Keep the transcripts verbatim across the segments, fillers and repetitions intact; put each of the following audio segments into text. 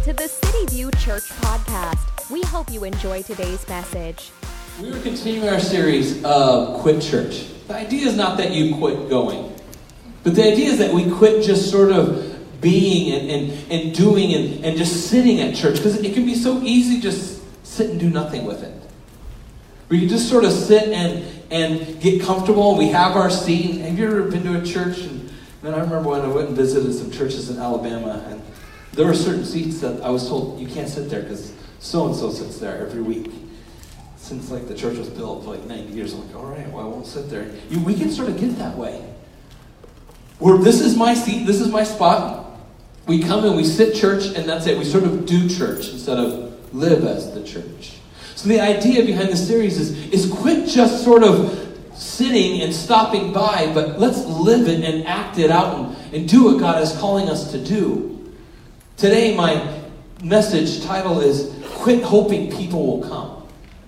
to the City View Church podcast. We hope you enjoy today's message. We are continuing our series of Quit Church. The idea is not that you quit going, but the idea is that we quit just sort of being and, and, and doing and, and just sitting at church, because it can be so easy just sit and do nothing with it. We can just sort of sit and, and get comfortable. We have our seat. Have you ever been to a church? And man, I remember when I went and visited some churches in Alabama, and there were certain seats that I was told you can't sit there because so-and-so sits there every week. Since like the church was built for like ninety years, I'm like, all right, well, I won't sit there. You, we can sort of get that way. Where this is my seat, this is my spot. We come and we sit church, and that's it. We sort of do church instead of live as the church. So the idea behind the series is, is quit just sort of sitting and stopping by, but let's live it and act it out and, and do what God is calling us to do. Today, my message title is Quit Hoping People Will Come.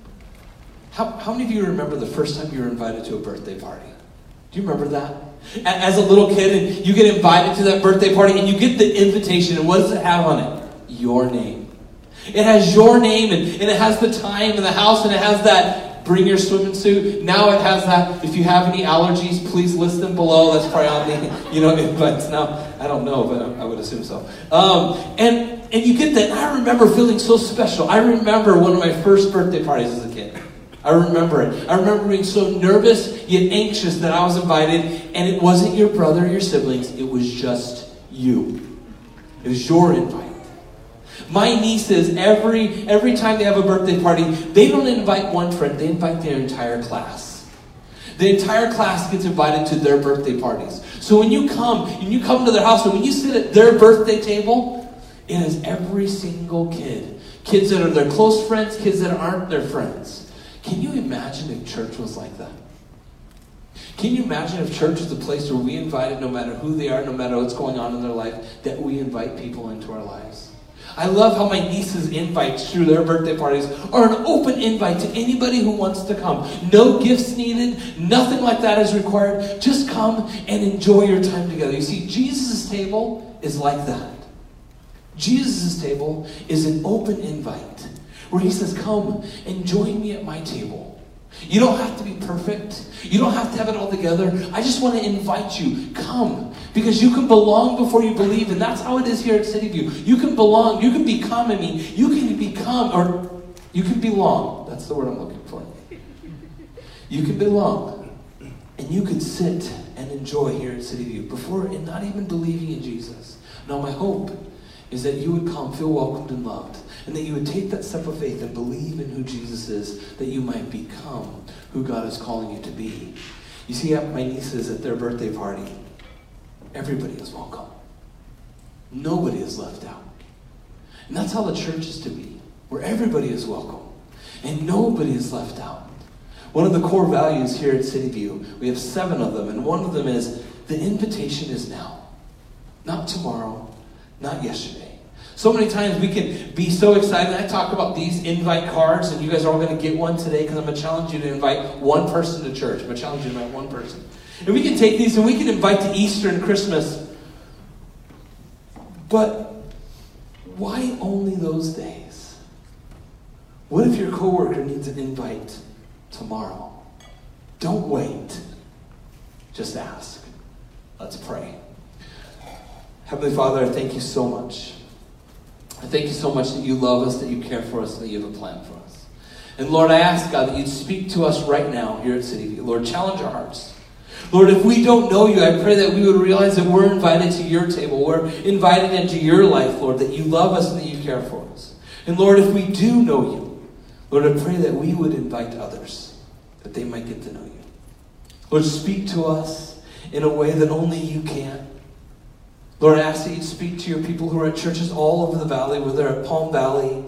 How, how many of you remember the first time you were invited to a birthday party? Do you remember that? As a little kid, and you get invited to that birthday party, and you get the invitation, and what does it have on it? Your name. It has your name, and, and it has the time and the house, and it has that bring your swimming suit. Now it has that, if you have any allergies, please list them below. That's probably on the, you know, invites now. I don't know, but I would assume so. Um, and, and you get that. I remember feeling so special. I remember one of my first birthday parties as a kid. I remember it. I remember being so nervous yet anxious that I was invited, and it wasn't your brother or your siblings. It was just you. It was your invite. My nieces, every every time they have a birthday party, they don't invite one friend. They invite their entire class. The entire class gets invited to their birthday parties. So when you come, and you come to their house, and when you sit at their birthday table, it is every single kid. Kids that are their close friends, kids that aren't their friends. Can you imagine if church was like that? Can you imagine if church was a place where we invited, no matter who they are, no matter what's going on in their life, that we invite people into our lives? I love how my nieces' invites through their birthday parties are an open invite to anybody who wants to come. No gifts needed. Nothing like that is required. Just come and enjoy your time together. You see, Jesus' table is like that. Jesus' table is an open invite where he says, come and join me at my table. You don't have to be perfect. You don't have to have it all together. I just want to invite you. Come. Because you can belong before you believe. And that's how it is here at City View. You can belong. You can become in me. You can become, or you can belong. That's the word I'm looking for. You can belong. And you can sit and enjoy here at City View before and not even believing in Jesus. Now my hope is that you would come, feel welcomed and loved. And that you would take that step of faith and believe in who Jesus is, that you might become who God is calling you to be. You see, at my nieces at their birthday party, everybody is welcome. Nobody is left out. And that's how the church is to be, where everybody is welcome and nobody is left out. One of the core values here at City View, we have seven of them, and one of them is the invitation is now. Not tomorrow, not yesterday. So many times we can be so excited. I talk about these invite cards, and you guys are all going to get one today because I'm going to challenge you to invite one person to church. I'm going to challenge you to invite one person. And we can take these and we can invite to Easter and Christmas. But why only those days? What if your coworker needs an invite tomorrow? Don't wait. Just ask. Let's pray. Heavenly Father, I thank you so much. I thank you so much that you love us, that you care for us, and that you have a plan for us. And Lord, I ask, God, that you'd speak to us right now here at City View. Lord, challenge our hearts. Lord, if we don't know you, I pray that we would realize that we're invited to your table. We're invited into your life, Lord, that you love us and that you care for us. And Lord, if we do know you, Lord, I pray that we would invite others, that they might get to know you. Lord, speak to us in a way that only you can. Lord, I ask that you speak to your people who are at churches all over the valley, whether they're at Palm Valley,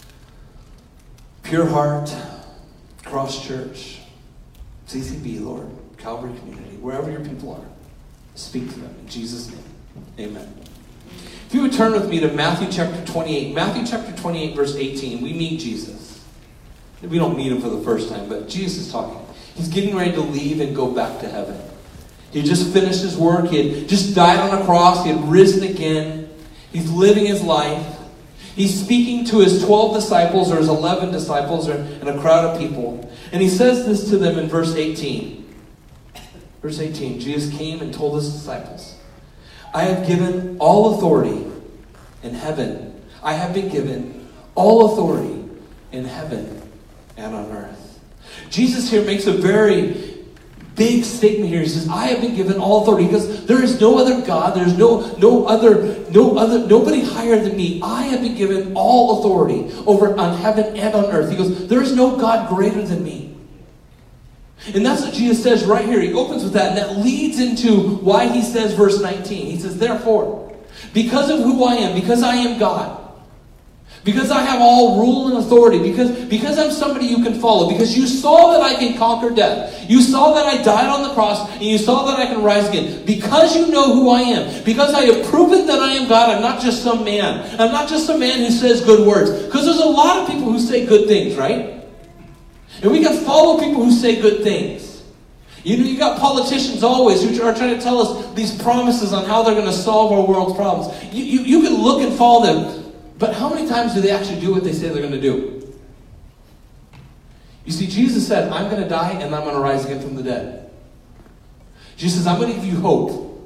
Pure Heart, Cross Church, C C B, Lord, Calvary Community, wherever your people are. Speak to them in Jesus' name. Amen. If you would turn with me to Matthew chapter twenty-eight. Matthew chapter twenty-eight, verse eighteen. We meet Jesus. We don't meet him for the first time, but Jesus is talking. He's getting ready to leave and go back to heaven. He had just finished his work. He had just died on a cross. He had risen again. He's living his life. He's speaking to his twelve disciples, or his eleven disciples, or, and a crowd of people. And he says this to them in verse eighteen. Verse eighteen, Jesus came and told his disciples, I have given all authority in heaven. I have been given all authority in heaven and on earth. Jesus here makes a very big statement here. He says, I have been given all authority, because there is no other God, there's no no other, no other, nobody higher than me. I have been given all authority over on heaven and on earth. He goes, there is no God greater than me. And that's what Jesus says right here. He opens with that, and that leads into why he says verse nineteen. He says, therefore, because of who I am, because I am God, because I have all rule and authority, because, because I'm somebody you can follow, because you saw that I can conquer death, you saw that I died on the cross, and you saw that I can rise again, because you know who I am, because I have proven that I am God, I'm not just some man. I'm not just a man who says good words. Because there's a lot of people who say good things, right? And we can follow people who say good things. You know, you got politicians always who are trying to tell us these promises on how they're going to solve our world's problems. You, you, you can look and follow them. But how many times do they actually do what they say they're going to do? You see, Jesus said, I'm going to die and I'm going to rise again from the dead. Jesus says, I'm going to give you hope.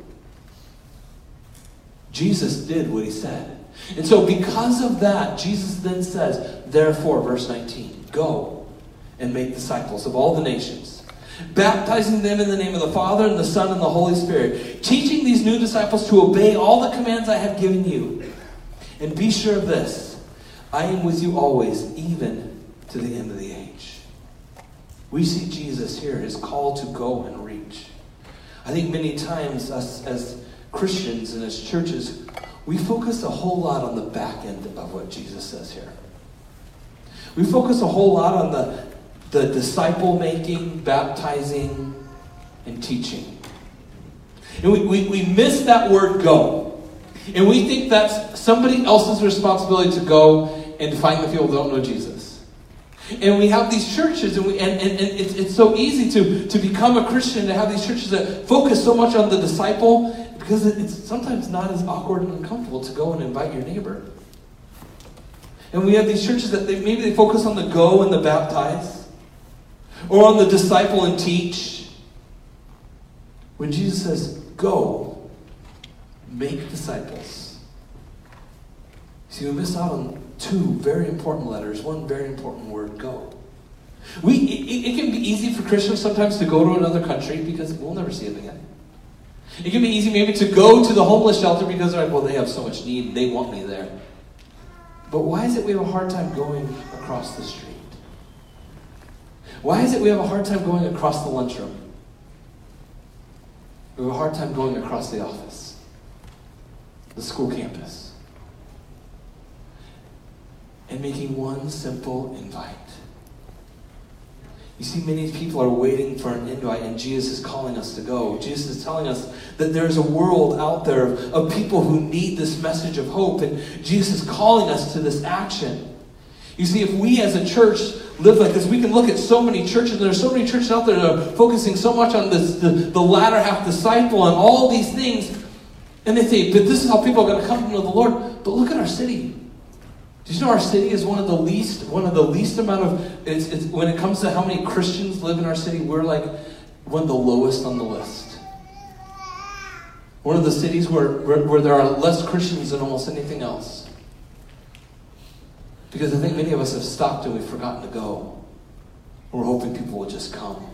Jesus did what he said. And so because of that, Jesus then says, therefore, verse nineteen, go and make disciples of all the nations, baptizing them in the name of the Father and the Son and the Holy Spirit, teaching these new disciples to obey all the commands I have given you. And be sure of this, I am with you always, even to the end of the age. We see Jesus here, his call to go and reach. I think many times us as Christians and as churches, we focus a whole lot on the back end of what Jesus says here. We focus a whole lot on the, the disciple making, baptizing, and teaching. And we, we, we miss that word go. And we think that's somebody else's responsibility to go and to find the people who don't know Jesus. And we have these churches, and, we, and, and, and it's, it's so easy to, to become a Christian, to have these churches that focus so much on the disciple, because it's sometimes not as awkward and uncomfortable to go and invite your neighbor. And we have these churches that they, maybe they focus on the go and the baptize, or on the disciple and teach. When Jesus says, go, make disciples. See, we miss out on two very important letters, one very important word, go. We it, it can be easy for Christians sometimes to go to another country because we'll never see them again. It can be easy maybe to go to the homeless shelter because they're like, well, they have so much need, they want me there. But why is it we have a hard time going across the street? Why is it we have a hard time going across the lunchroom? We have a hard time going across the office, the school campus, and making one simple invite. You see, many people are waiting for an invite, and Jesus is calling us to go. Jesus is telling us that there's a world out there of, of people who need this message of hope, and Jesus is calling us to this action. You see, if we as a church live like this, we can look at so many churches, and there's so many churches out there that are focusing so much on this, the, the latter half disciple and all these things, and they say, but this is how people are going to come to know the Lord. But look at our city. Did you know our city is one of the least, one of the least amount of, it's, it's, when it comes to how many Christians live in our city, we're like one of the lowest on the list. One of the cities where, where, where there are less Christians than almost anything else. Because I think many of us have stopped and we've forgotten to go. We're hoping people will just come.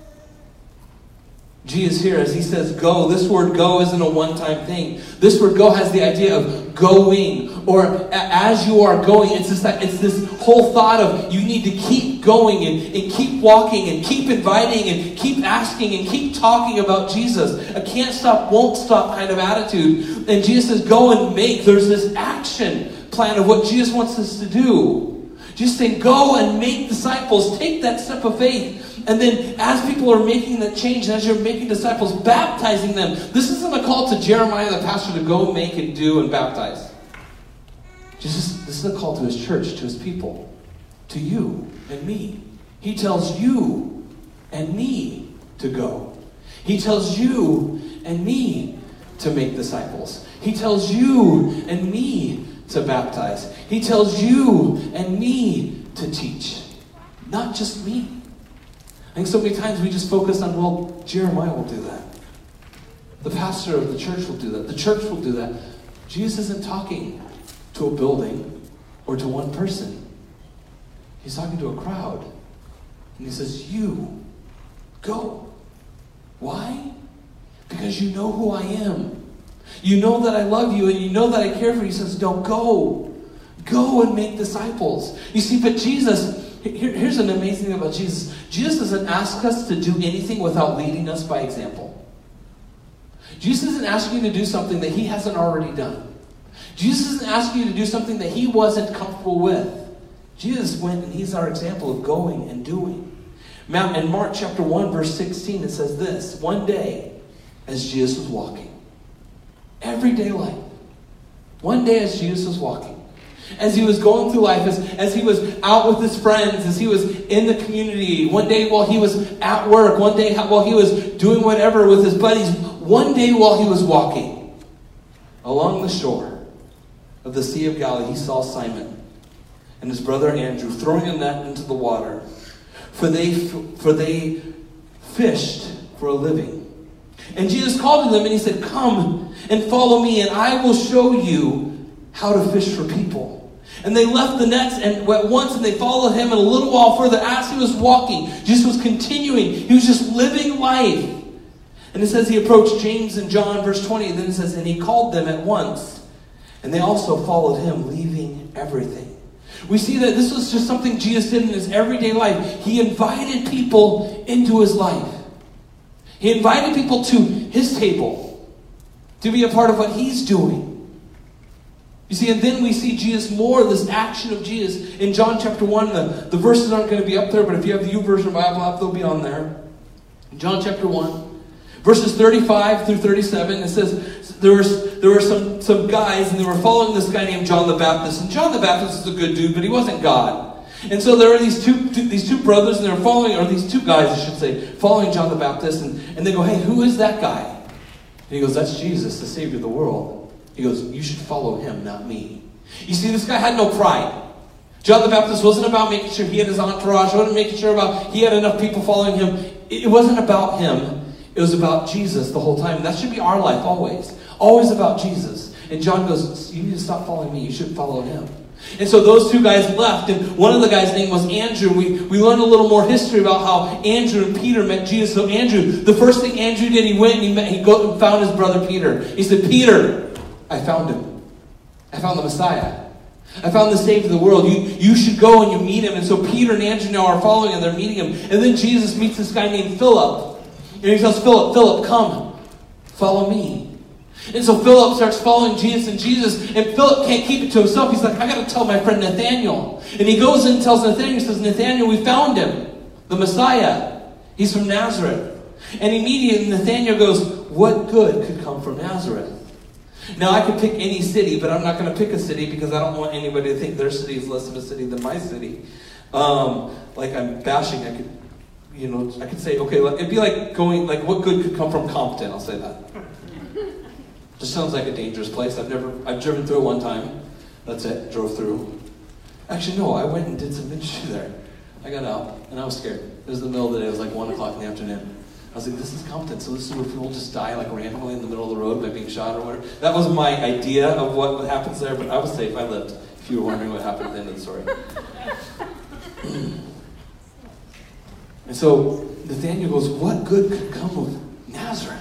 Jesus here, as he says go, this word go isn't a one-time thing. This word go has the idea of going, or as you are going. It's this, it's this whole thought of you need to keep going and, and keep walking and keep inviting and keep asking and keep talking about Jesus. A can't stop, won't stop kind of attitude. And Jesus says go and make. There's this action plan of what Jesus wants us to do. Jesus saying go and make disciples. Take that step of faith. And then as people are making that change, as you're making disciples, baptizing them. This isn't a call to Jeremiah the pastor to go make and do and baptize. Jesus, this is a call to his church, to his people, to you and me. He tells you and me to go. He tells you and me to make disciples. He tells you and me to baptize. He tells you and me to teach. Not just me. I think so many times we just focus on, well, Jeremiah will do that. The pastor of the church will do that. The church will do that. Jesus isn't talking to a building or to one person. He's talking to a crowd. And he says, you, go. Why? Because you know who I am. You know that I love you and you know that I care for you. He says, no, go. Go and make disciples. You see, but Jesus, here, here's an amazing thing about Jesus. Jesus doesn't ask us to do anything without leading us by example. Jesus isn't asking you to do something that he hasn't already done. Jesus isn't asking you to do something that he wasn't comfortable with. Jesus went and he's our example of going and doing. Now, in Mark chapter one, verse sixteen, it says this. One day, as Jesus was walking, everyday life, one day as Jesus was walking, as he was going through life, as, as he was out with his friends, as he was in the community, one day while he was at work, one day while he was doing whatever with his buddies, one day while he was walking along the shore of the Sea of Galilee, he saw Simon and his brother Andrew throwing a net into the water, for they, for they fished for a living. And Jesus called to them and he said, come and follow me and I will show you how to fish for people. And they left the nets and went once and they followed him, and a little while further as he was walking, Jesus was continuing. He was just living life. And it says he approached James and John, verse twenty, and then it says, and he called them at once. And they also followed him, leaving everything. We see that this was just something Jesus did in his everyday life. He invited people into his life. He invited people to his table to be a part of what he's doing. You see, and then we see Jesus more, this action of Jesus. In John chapter one, the, the verses aren't going to be up there, but if you have the YouVersion Bible app, they'll be on there. In John chapter one, verses thirty-five through thirty-seven, it says there was there were some, some guys, and they were following this guy named John the Baptist. And John the Baptist is a good dude, but he wasn't God. And so there were these two, two these two brothers, and they were following, or these two guys, I should say, following John the Baptist. And, and they go, hey, who is that guy? And he goes, that's Jesus, the Savior of the world. He goes, you should follow him, not me. You see, this guy had no pride. John the Baptist wasn't about making sure he had his entourage. He wasn't making sure about he had enough people following him. It wasn't about him. It was about Jesus the whole time. And that should be our life always. Always about Jesus. And John goes, you need to stop following me. You should follow him. And so those two guys left. And one of the guys' name was Andrew. We, we learned a little more history about how Andrew and Peter met Jesus. So Andrew, the first thing Andrew did, he went and he, met, he go and found his brother Peter. He said, Peter, I found him. I found the Messiah. I found the Savior of the world. You, you should go and you meet him. And so Peter and Andrew now are following and they're meeting him. And then Jesus meets this guy named Philip. And he tells Philip, Philip, come, follow me. And so Philip starts following Jesus and Jesus. And Philip can't keep it to himself. He's like, I got to tell my friend Nathaniel. And he goes in and tells Nathaniel, he says, Nathaniel, we found him. The Messiah. He's from Nazareth. And immediately Nathaniel goes, what good could come from Nazareth? Now, I could pick any city, but I'm not going to pick a city because I don't want anybody to think their city is less of a city than my city. Um, like I'm bashing, I could, you know, I could say, okay, it'd be like going, like what good could come from Compton? I'll say that. Just sounds like a dangerous place. I've never, I've driven through it one time. That's it, drove through. Actually, no, I went and did some ministry there. I got out, and I was scared. It was the middle of the day. It was like one o'clock in the afternoon. I was like, this is Compton, so this is where people just die like randomly in the middle of the road by being shot or whatever. That was my idea of what happens there, but I was safe. I lived, if you were wondering what happened at the end of the story. And so Nathaniel goes, what good could come of Nazareth?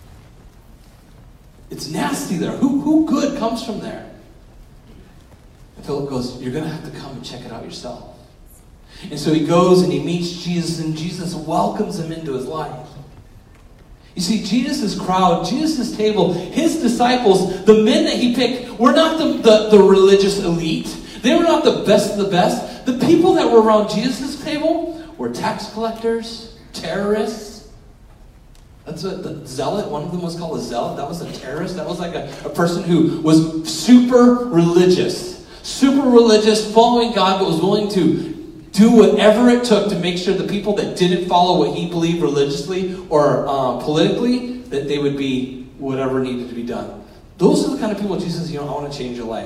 It's nasty there. Who, who good comes from there? And Philip goes, you're going to have to come and check it out yourself. And so he goes and he meets Jesus, and Jesus welcomes him into his life. You see, Jesus' crowd, Jesus' table, his disciples, the men that he picked, were not the, the, the religious elite. They were not the best of the best. The people that were around Jesus' table were tax collectors, terrorists. That's what the zealot, one of them was called a zealot. That was a terrorist. That was like a, a person who was super religious. Super religious, following God, but was willing to do whatever it took to make sure the people that didn't follow what he believed religiously or uh, politically, that they would be whatever needed to be done. Those are the kind of people Jesus says, you know, I want to change your life.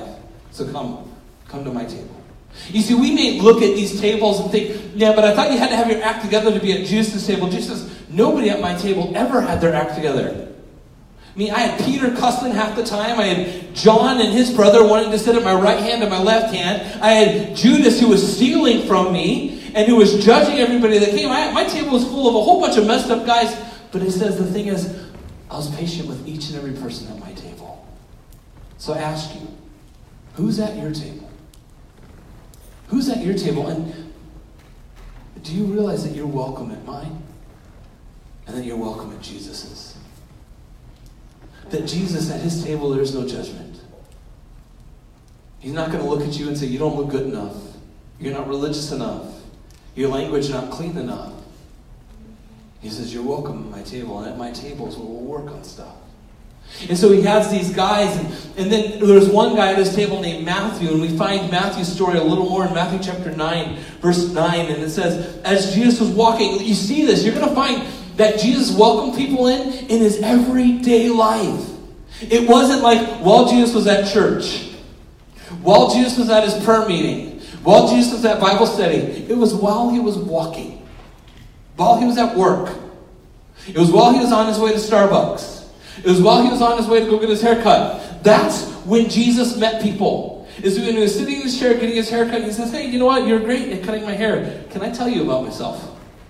So come, come to my table. You see, we may look at these tables and think, yeah, but I thought you had to have your act together to be at Jesus' table. Jesus says, nobody at my table ever had their act together. I mean, I had Peter cussing half the time. I had John and his brother wanting to sit at my right hand and my left hand. I had Judas who was stealing from me and who was judging everybody that came. I, my table was full of a whole bunch of messed up guys. But it says the thing is, I was patient with each and every person at my table. So I ask you, who's at your table? Who's at your table? And do you realize that you're welcome at mine? And that you're welcome at Jesus's? That Jesus, at his table, there is no judgment. He's not going to look at you and say, you don't look good enough. You're not religious enough. Your language not clean enough. He says, you're welcome at my table. And at my table is where we'll work on stuff. And so he has these guys, and, and then there's one guy at his table named Matthew, and we find Matthew's story a little more in Matthew chapter nine, verse nine, and it says, as Jesus was walking, you see this, you're going to find that Jesus welcomed people in in his everyday life. It wasn't like while Jesus was at church, while Jesus was at his prayer meeting, while Jesus was at Bible study. It was while he was walking, while he was at work. It was while he was on his way to Starbucks. It was while he was on his way to go get his haircut. That's when Jesus met people. Is when he was sitting in his chair getting his haircut, and he says, hey, you know what? You're great at cutting my hair. Can I tell you about myself?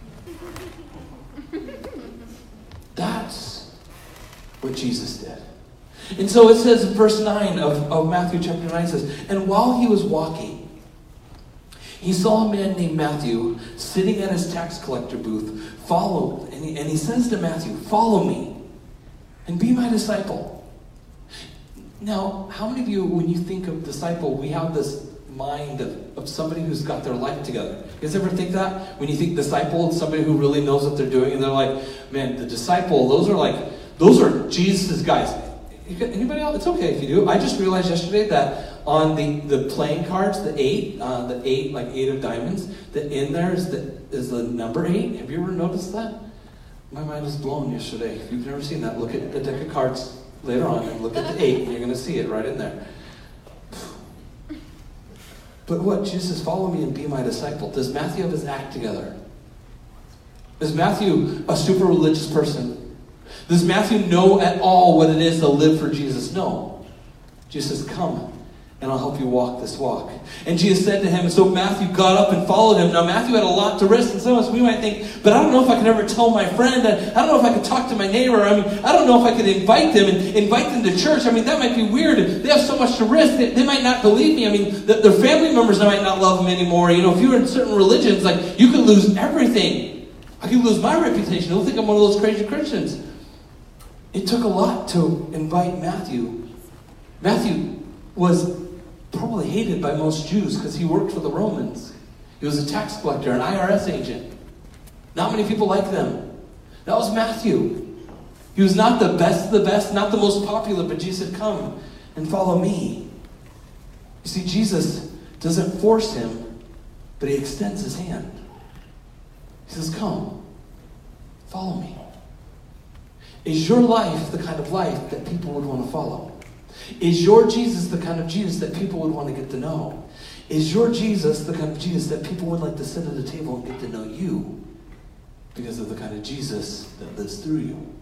That's what Jesus did. And so it says in verse nine of, of Matthew chapter nine, it says, and while he was walking, he saw a man named Matthew sitting at his tax collector booth. Follow, and he, and he says to Matthew, follow me and be my disciple. Now, how many of you, when you think of disciple, we have this mind of, of somebody who's got their life together? You guys ever think that? When you think disciple, it's somebody who really knows what they're doing, and they're like, man, the disciple, those are like, those are Jesus' guys. Anybody else? It's okay if you do. I just realized yesterday that on the, the playing cards, the eight, uh, the eight, like eight of diamonds, that in there is the, is the number eight. Have you ever noticed that? My mind was blown yesterday. If you've never seen that, look at the deck of cards later on and look at the eight, and you're going to see it right in there. But what? Jesus says, follow me and be my disciple. Does Matthew have his act together? Is Matthew a super religious person? Does Matthew know at all what it is to live for Jesus? No. Jesus says, come, and I'll help you walk this walk. And Jesus said to him, and so Matthew got up and followed him. Now Matthew had a lot to risk, and some of us, we might think, but I don't know if I could ever tell my friend, I don't know if I could talk to my neighbor, I mean, I don't know if I could invite them and invite them to church. I mean, that might be weird. They have so much to risk. They, they might not believe me. I mean, the, their family members might not love them anymore. You know, if you're in certain religions, like, you could lose everything. I could lose my reputation. They'll think I'm one of those crazy Christians. It took a lot to invite Matthew. Matthew was probably hated by most Jews because he worked for the Romans. He was a tax collector, an I R S agent. Not many people liked them. That was Matthew. He was not the best of the best, not the most popular, but Jesus said, come and follow me. You see, Jesus doesn't force him, but he extends his hand. He says, come, follow me. Is your life the kind of life that people would want to follow? Is your Jesus the kind of Jesus that people would want to get to know? Is your Jesus the kind of Jesus that people would like to sit at a table and get to know you because of the kind of Jesus that lives through you?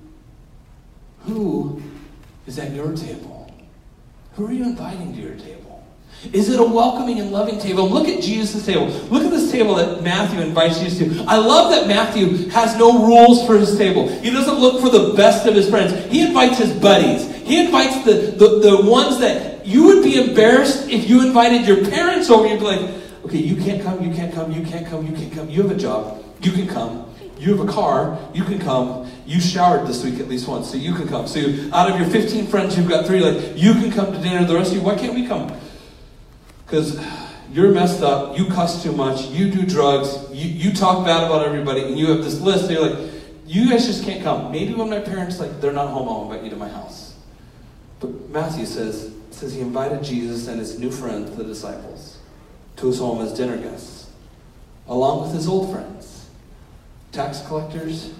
Who is at your table? Who are you inviting to your table? Is it a welcoming and loving table? Look at Jesus' table. Look at this table that Matthew invites Jesus to. I love that Matthew has no rules for his table. He doesn't look for the best of his friends. He invites his buddies. He invites the, the, the ones that you would be embarrassed if you invited your parents over. You'd be like, okay, you can't come, you can't come, you can't come, you can't come. You have a job. You can come. You have a car. You can come. You showered this week at least once, so you can come. So you, out of your fifteen friends, you've got three. Like, you can come to dinner. The rest of you, why can't we come? Because you're messed up, you cuss too much, you do drugs, you, you talk bad about everybody, and you have this list, so you're like, you guys just can't come. Maybe when my parents, like, they're not home, I'll invite you to my house. But Matthew says, says he invited Jesus and his new friends, the disciples, to his home as dinner guests, along with his old friends, tax collectors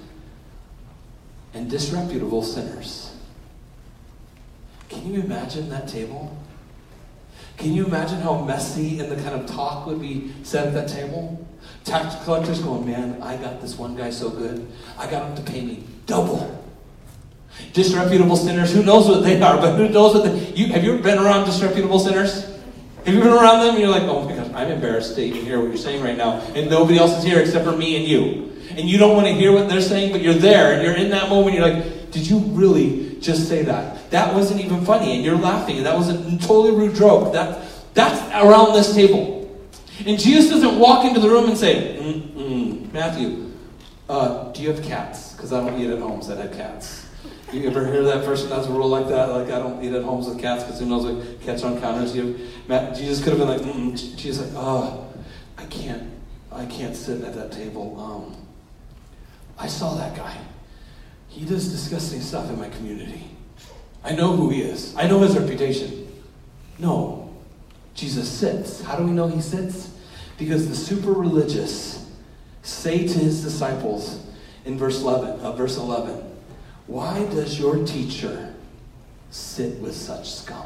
and disreputable sinners. Can you imagine that table? Can you imagine how messy and the kind of talk would be said at that table? Tax collectors going, man, I got this one guy so good. I got him to pay me double. Disreputable sinners, who knows what they are, but who knows what they... You, have you ever been around disreputable sinners? Have you been around them and you're like, oh my gosh, I'm embarrassed to even hear what you're saying right now. And nobody else is here except for me and you. And you don't want to hear what they're saying, but you're there and you're in that moment. You're like, did you really just say that? That wasn't even funny. And you're laughing. And that was a totally rude joke. That, that's around this table. And Jesus doesn't walk into the room and say, mm-mm, Matthew, uh, do you have cats? Because I don't eat at homes that have cats. You ever hear that person has a rule like that? Like, I don't eat at homes with cats because who knows what cats on counters. You, Matt, Jesus could have been like, mm-mm. Jesus like, oh, I can't, I can't sit at that table. Um, I saw that guy. He does disgusting stuff in my community. I know who he is. I know his reputation. No. Jesus sits. How do we know he sits? Because the super religious say to his disciples in verse eleven, uh, verse eleven, why does your teacher sit with such scum?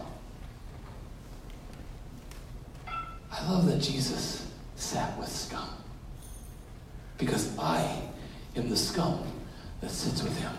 I love that Jesus sat with scum. Because I am the scum that sits with him.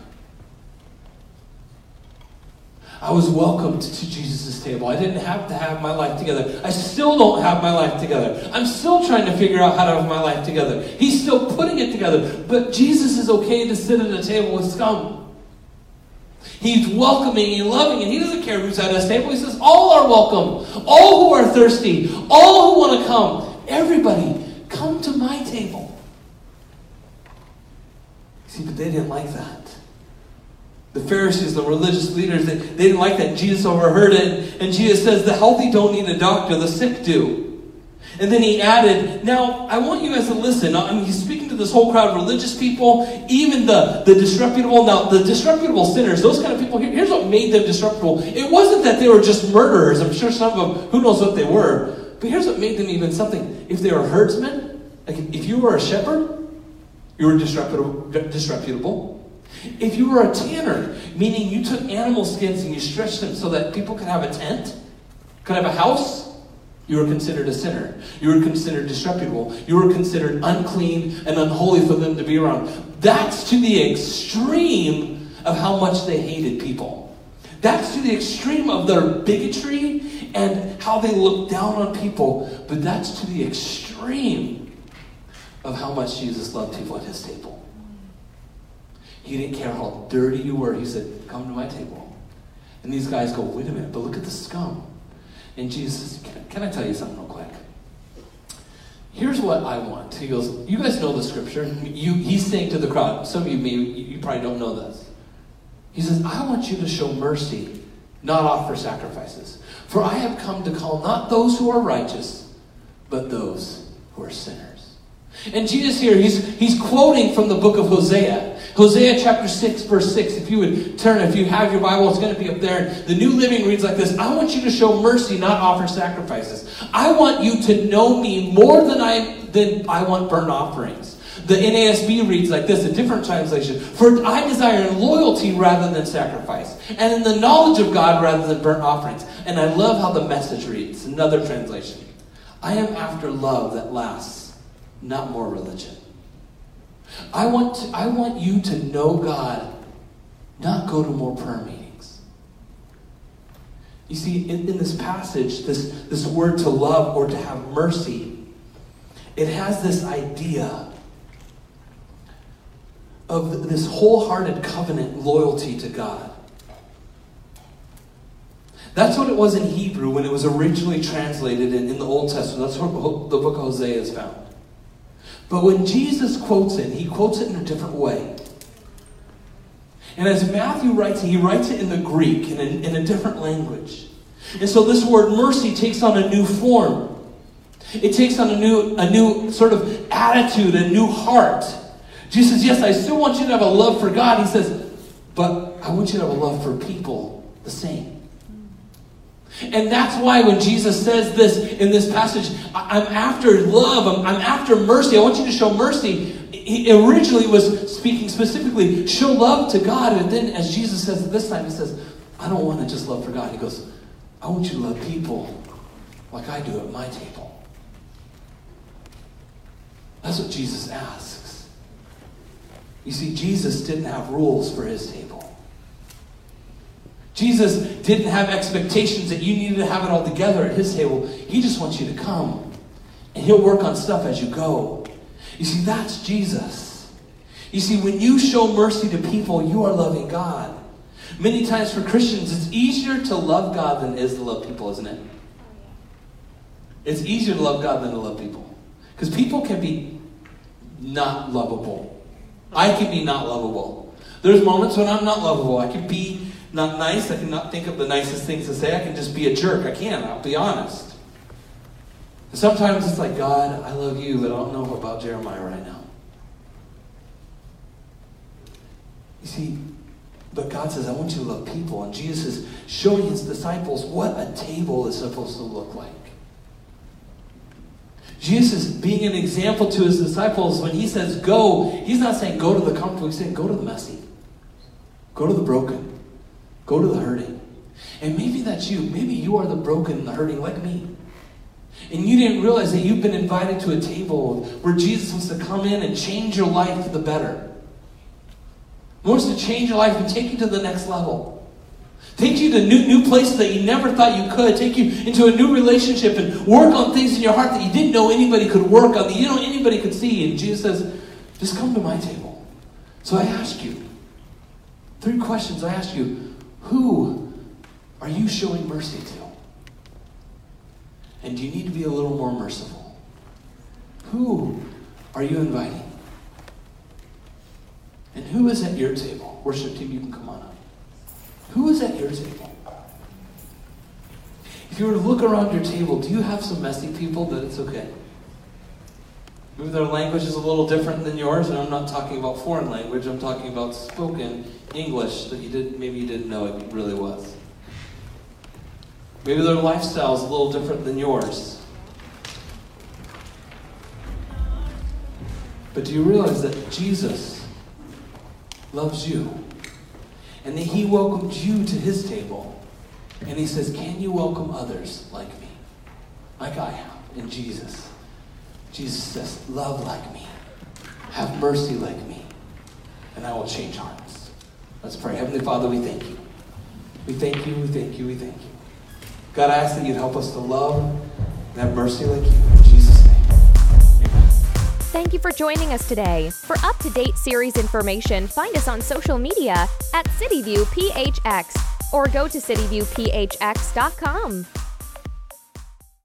I was welcomed to Jesus' table. I didn't have to have my life together. I still don't have my life together. I'm still trying to figure out how to have my life together. He's still putting it together. But Jesus is okay to sit at a table with scum. He's welcoming and loving, and he doesn't care who's at his table. He says, all are welcome. All who are thirsty. All who want to come. Everybody, come to my table. See, but they didn't like that. The Pharisees, the religious leaders, they, they didn't like that. Jesus overheard it. And Jesus says, the healthy don't need a doctor, the sick do. And then he added, now, I want you guys to listen. I mean, he's speaking to this whole crowd of religious people, even the, the disreputable. Now, the disreputable sinners, those kind of people, here, here's what made them disreputable. It wasn't that they were just murderers. I'm sure some of them, who knows what they were. But here's what made them even something. If they were herdsmen, like if you were a shepherd, you were disreputable. disreputable. If you were a tanner, meaning you took animal skins and you stretched them so that people could have a tent, could have a house, you were considered a sinner. You were considered disreputable. You were considered unclean and unholy for them to be around. That's to the extreme of how much they hated people. That's to the extreme of their bigotry and how they looked down on people. But that's to the extreme of how much Jesus loved people at his table. He didn't care how dirty you were. He said, come to my table. And these guys go, wait a minute, but look at the scum. And Jesus says, can, can I tell you something real quick? Here's what I want. He goes, you guys know the scripture. You, he's saying to the crowd, some of you maybe, you probably don't know this. He says, I want you to show mercy, not offer sacrifices. For I have come to call not those who are righteous, but those who are sinners. And Jesus here, he's, he's quoting from the book of Hosea. Hosea chapter six, verse six. If you would turn, if you have your Bible, it's going to be up there. The New Living reads like this. I want you to show mercy, not offer sacrifices. I want you to know me more than I, than I want burnt offerings. The N A S B reads like this, a different translation. For I desire loyalty rather than sacrifice, and in the knowledge of God rather than burnt offerings. And I love how the Message reads, another translation. I am after love that lasts, not more religion. I want to, I want you to know God, not go to more prayer meetings. You see, in, in this passage, this, this word to love or to have mercy, it has this idea of this wholehearted covenant loyalty to God. That's what it was in Hebrew when it was originally translated in, in the Old Testament. That's where the book of Hosea is found. But when Jesus quotes it, he quotes it in a different way. And as Matthew writes it, he writes it in the Greek, in a, in a different language. And so this word mercy takes on a new form. It takes on a new, a new sort of attitude, a new heart. Jesus says, yes, I still want you to have a love for God. He says, but I want you to have a love for people the same. And that's why when Jesus says this in this passage, I'm after love, I'm, I'm after mercy, I want you to show mercy. He originally was speaking specifically, show love to God. And then as Jesus says it this time, he says, I don't want to just love for God. He goes, I want you to love people like I do at my table? That's what Jesus asks. You see, Jesus didn't have rules for his table. Jesus didn't have expectations that you needed to have it all together at his table. He just wants you to come. And he'll work on stuff as you go. You see, that's Jesus. You see, when you show mercy to people, you are loving God. Many times for Christians, it's easier to love God than it is to love people, isn't it? It's easier to love God than to love people. Because people can be not lovable. I can be not lovable. There's moments when I'm not lovable. I can be not nice. I can not think of the nicest things to say. I can just be a jerk. I can. I'll be honest. And sometimes it's like, God, I love you, but I don't know about Jeremiah right now. You see, but God says, I want you to love people. And Jesus is showing his disciples what a table is supposed to look like. Jesus is being an example to his disciples. When he says go, he's not saying go to the comfortable. He's saying go to the messy. Go to the broken. Go to the hurting. And maybe that's you. Maybe you are the broken and the hurting like me. And you didn't realize that you've been invited to a table where Jesus wants to come in and change your life for the better. He wants to change your life and take you to the next level. Take you to new, new places that you never thought you could. Take you into a new relationship and work on things in your heart that you didn't know anybody could work on, that you know anybody could see. And Jesus says, just come to my table. So I ask you, three questions I ask you. Who are you showing mercy to? And do you need to be a little more merciful? Who are you inviting? And who is at your table? Worship team, you can come on up. Who is at your table? If you were to look around your table, do you have some messy people that it's okay? Maybe their language is a little different than yours, and I'm not talking about foreign language, I'm talking about spoken English that you didn't, maybe you didn't know it really was. Maybe their lifestyle is a little different than yours. But do you realize that Jesus loves you? And that he welcomed you to his table. And he says, can you welcome others like me? Like I have in Jesus. Jesus says, love like me. Have mercy like me. And I will change hearts. Let's pray. Heavenly Father, we thank you. We thank you, we thank you, we thank you. God, I ask that you'd help us to love and have mercy like you. In Jesus' name. Amen. Thank you for joining us today. For up-to-date series information, find us on social media at CityView P H X or go to city view p h x dot com.